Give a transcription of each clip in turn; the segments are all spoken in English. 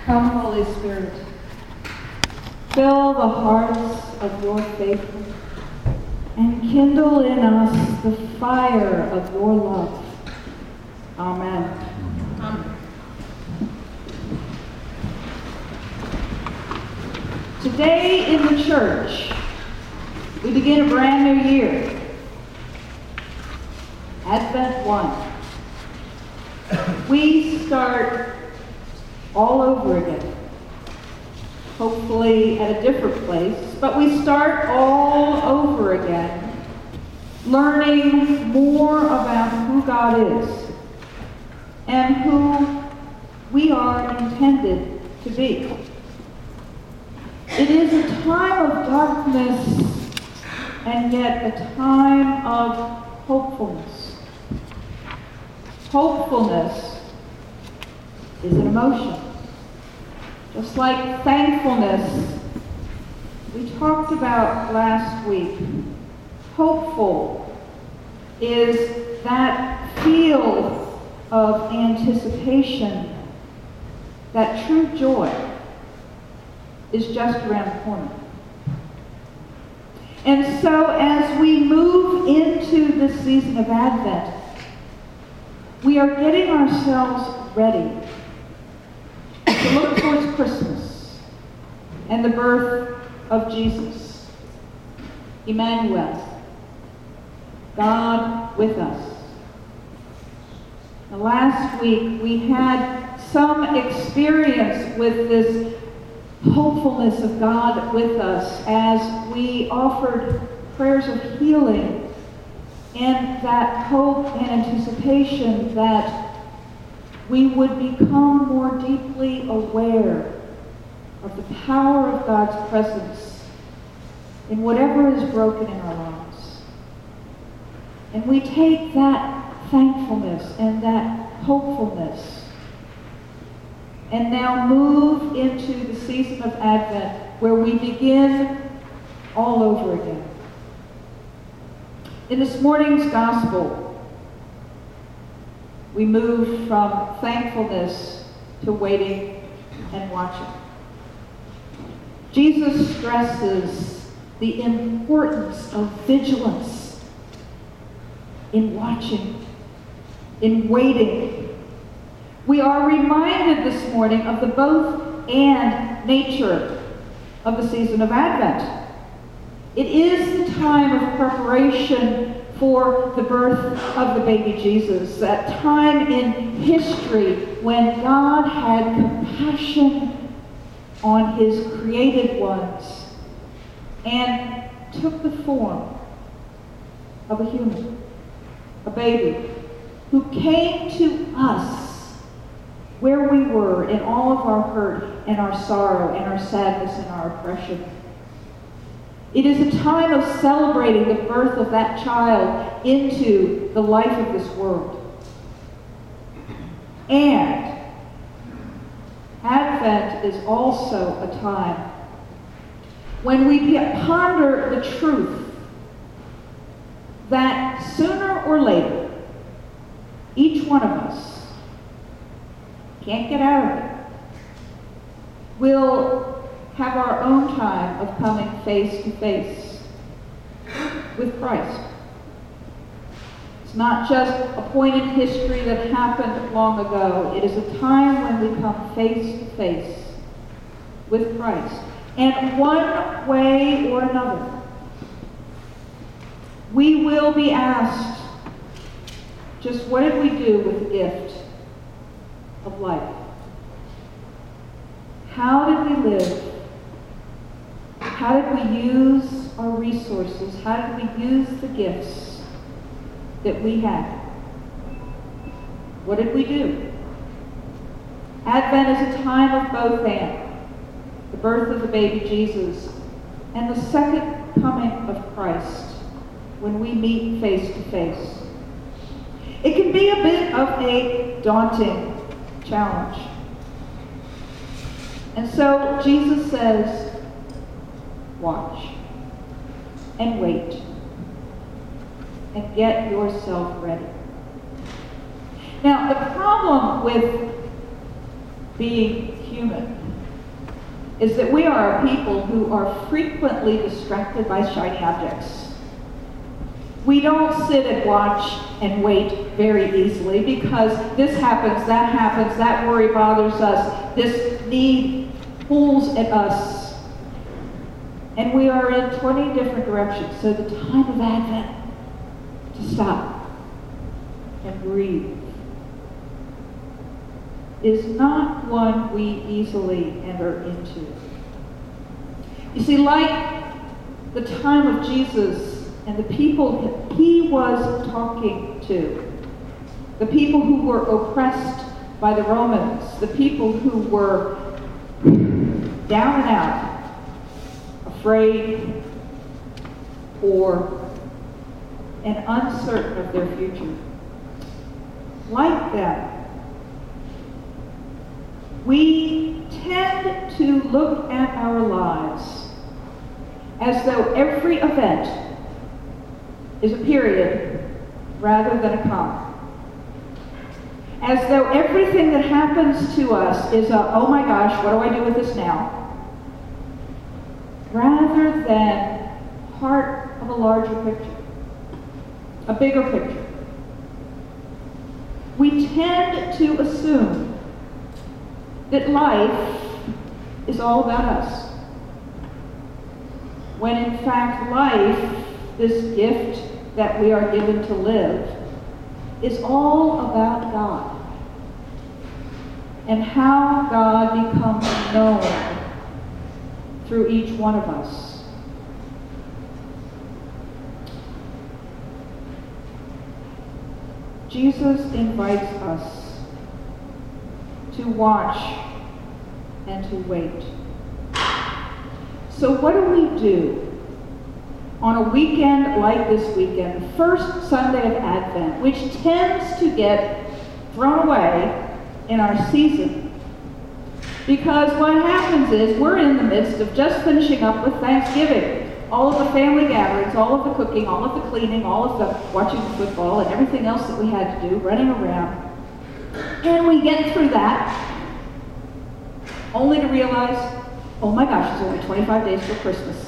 Come, Holy Spirit, fill the hearts of your faithful and kindle in us the fire of your love. Amen. Amen. Today in the church, we begin a brand new year. Advent 1. We start all over again. Hopefully at a different place, but we start all over again, learning more about who God is and who we are intended to be. It is a time of darkness and yet a time of hopefulness. Hopefulness is an emotion. Just like thankfulness we talked about last week. Hopeful is that feel of anticipation, that true joy is just around the corner. And so as we move into this season of Advent, we are getting ourselves ready to look towards Christmas and the birth of Jesus, Emmanuel, God with us. Now, last week we had some experience with this hopefulness of God with us as we offered prayers of healing and that hope and anticipation that we would become more deeply aware of the power of God's presence in whatever is broken in our lives. And we take that thankfulness and that hopefulness and now move into the season of Advent where we begin all over again. In this morning's gospel, we move from thankfulness to waiting and watching. Jesus stresses the importance of vigilance in watching, in waiting. We are reminded this morning of the both and nature of the season of Advent. It is the time of preparation for the birth of the baby Jesus, that time in history when God had compassion on his created ones and took the form of a human, a baby, who came to us where we were in all of our hurt and our sorrow and our sadness and our oppression. It is a time of celebrating the birth of that child into the life of this world. And Advent is also a time when we ponder the truth that sooner or later, each one of us can't get out of it, will have our own time of coming face to face with Christ. It's not just a point in history that happened long ago. It is a time when we come face to face with Christ. And one way or another, we will be asked, just what did we do with the gift of life? How did we live? How did we use our resources? How did we use the gifts that we had? What did we do? Advent is a time of both and. The birth of the baby Jesus and the second coming of Christ when we meet face to face. It can be a bit of a daunting challenge. And so Jesus says, watch and wait and get yourself ready. Now, the problem with being human is that we are a people who are frequently distracted by shiny objects. We don't sit and watch and wait very easily because this happens, that worry bothers us, this need pulls at us. And we are in 20 different directions. So the time of Advent to stop and breathe is not one we easily enter into. You see, like the time of Jesus and the people he was talking to, the people who were oppressed by the Romans, the people who were down and out, afraid, poor, and uncertain of their future. Like them, we tend to look at our lives as though every event is a period rather than a comma. As though everything that happens to us is a, oh my gosh, what do I do with this now? Rather than part of a larger picture, a bigger picture. We tend to assume that life is all about us, when in fact life, this gift that we are given to live, is all about God and how God becomes known through each one of us. Jesus invites us to watch and to wait. So what do we do on a weekend like this weekend, the first Sunday of Advent, which tends to get thrown away in our season? Because what happens is we're in the midst of just finishing up with Thanksgiving. All of the family gatherings, all of the cooking, all of the cleaning, all of the watching the football and everything else that we had to do, running around. And we get through that, only to realize, oh my gosh, it's only 25 days till Christmas.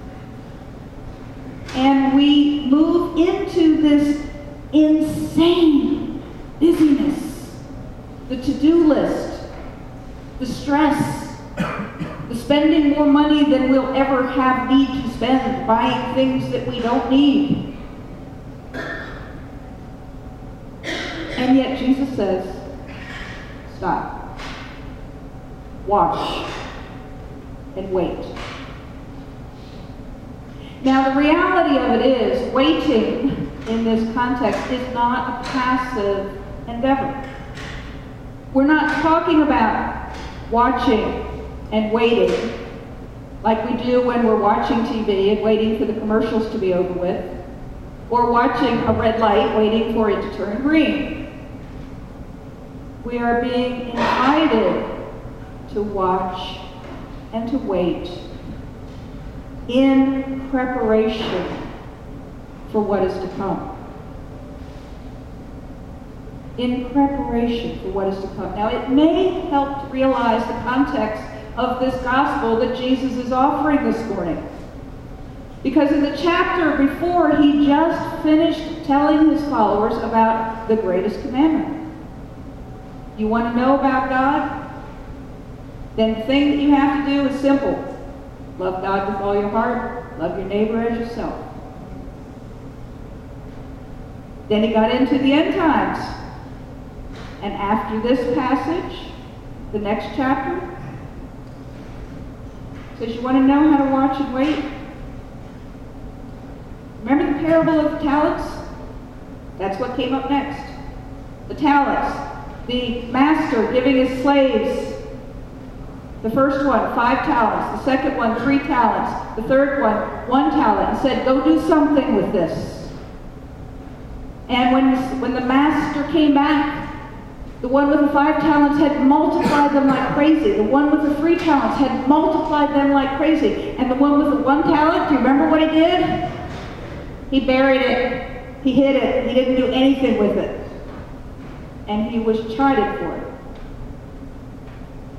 And we move into this insane busyness, the to-do list, the stress, the spending more money than we'll ever have need to spend, buying things that we don't need. And yet Jesus says, stop, watch, and wait. Now the reality of it is, waiting in this context is not a passive endeavor. We're not talking about watching and waiting like we do when we're watching TV and waiting for the commercials to be over with, or watching a red light waiting for it to turn green. We are being invited to watch and to wait in preparation for what is to come. In preparation for what is to come. Now, it may help to realize the context of this gospel that Jesus is offering this morning. Because in the chapter before, he just finished telling his followers about the greatest commandment. You want to know about God? Then the thing that you have to do is simple. Love God with all your heart. Love your neighbor as yourself. Then he got into the end times. And after this passage, the next chapter, says you want to know how to watch and wait? Remember the parable of the talents? That's what came up next. The talents. The master giving his slaves, the first one, 5 talents. The second one, 3 talents. The third one, 1 talent. And said, go do something with this. And when the master came back, the one with the 5 talents had multiplied them like crazy. The one with the 3 talents had multiplied them like crazy. And the one with the 1 talent, do you remember what he did? He buried it. He hid it. He didn't do anything with it. And he was chided for it.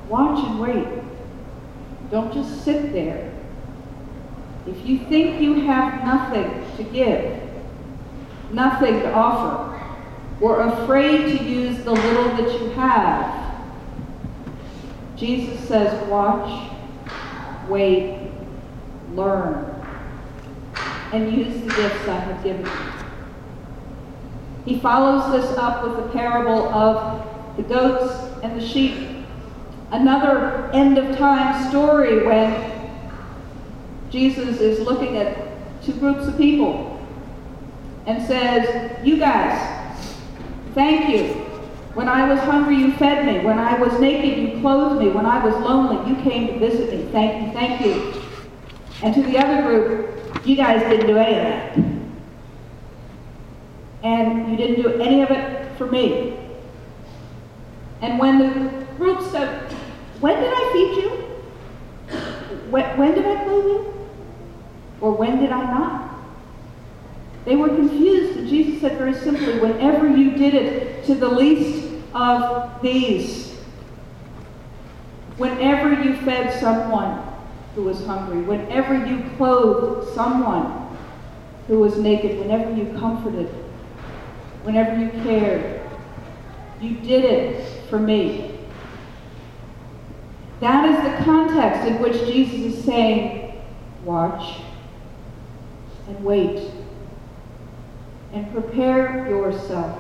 watch and wait. Don't just sit there. If you think you have nothing to give, nothing to offer, or afraid to use the little that you have, Jesus says, watch, wait, learn, and use the gifts I have given you. He follows this up with the parable of the goats and the sheep. Another end-of-time story when Jesus is looking at two groups of people and says, you guys, thank you. When I was hungry, you fed me. When I was naked, you clothed me. When I was lonely, you came to visit me. Thank you, thank you. And to the other group, you guys didn't do any of that. And you didn't do any of it for me. And when the group said, when did I feed you? When did I clothe you? Or when did I not? They were confused, and Jesus said very simply, whenever you did it to the least of these, whenever you fed someone who was hungry, whenever you clothed someone who was naked, whenever you comforted, whenever you cared, you did it for me. That is the context in which Jesus is saying, watch and wait and prepare yourself.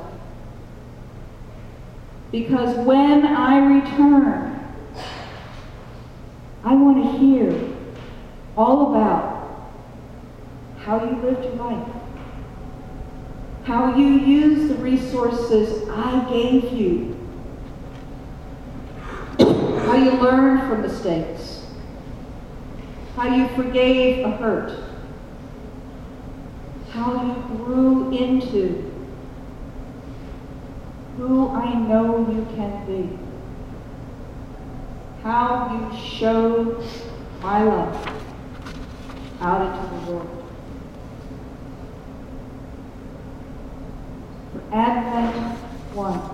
Because when I return, I want to hear all about how you lived your life, how you used the resources I gave you, how you learned from mistakes, how you forgave a hurt, how you grew into who I know you can be, how you showed my love out into the world. For Advent 1,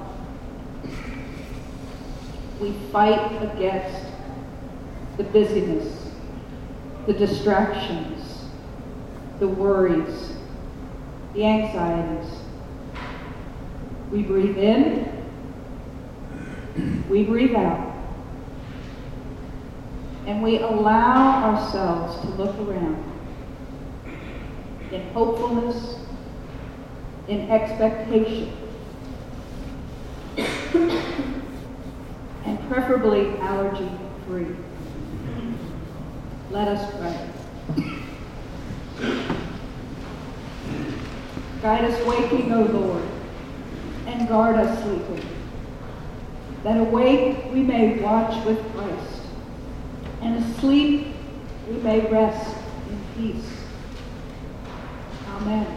we fight against the busyness, the distractions, the worries, the anxieties. We breathe in, we breathe out, and we allow ourselves to look around in hopefulness, in expectation, and preferably allergy-free. Let us pray. Guide us waking, O Lord, and guard us sleeping, that awake we may watch with Christ, and asleep we may rest in peace. Amen.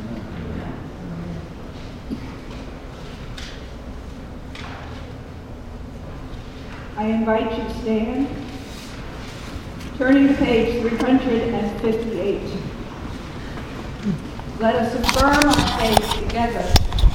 I invite you to stand, turning to page 358. Let us affirm our faith together.